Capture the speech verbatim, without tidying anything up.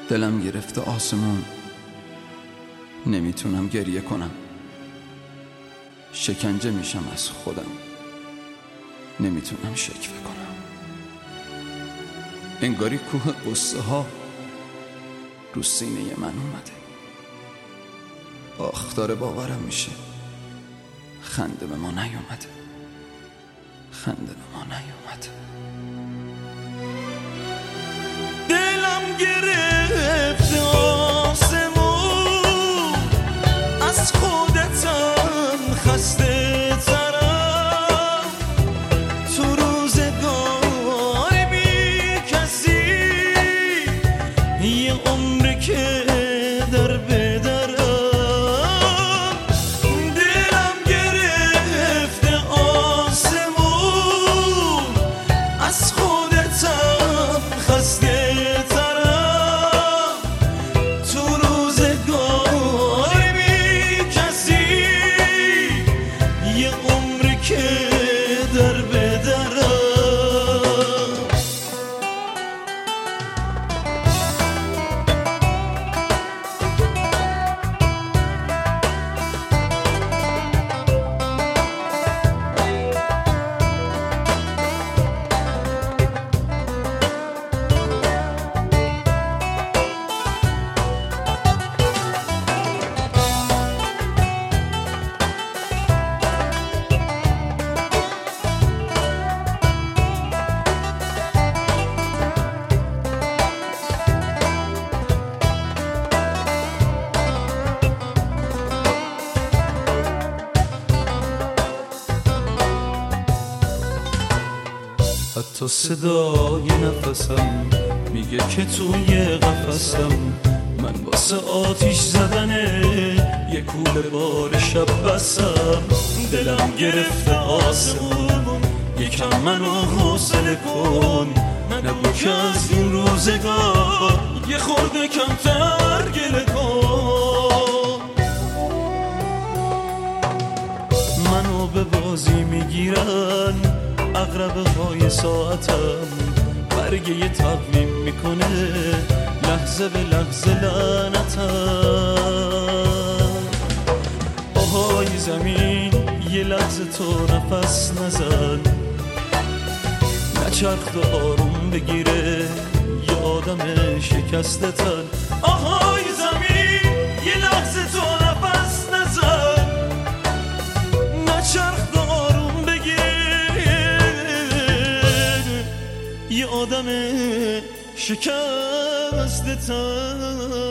دلم گرفته آسمون، نمیتونم گریه کنم. شکنجه میشم از خودم، نمیتونم شکوه کنم. انگاری کوه قصه ها رو سینه من اومده. آخ داره باورم میشه خنده به ما نیومده، خنده به ما نیومده. دلم گرفت آسمون، از خودتم خسته ترم. تو روزگار بی کسی یه عمر که در بدرم. دلم گرفت آسمون، از خودتم خسته حتی صدای نفسم میگه که توی قفسم من واسه آتیش زدنه یه کوله بار شب بسم. دلم گرفته آسمون، یکم منو حوصله کن، نبو که از این روزگار یه خورده کمتر گله کن. منو به بازی میگیرن عقربه های ساعتم، برگه یه تقویم میکنه لحظه به لحظه لعنتم. آهای زمین یه لحظه تو نفس نزن، نچرخ و آروم بگیره یه آدم شکسته تن. آهای زمین یه لحظه تو نفس نزن، نچرخ و آروم بگیره یه آدم شکسته تن.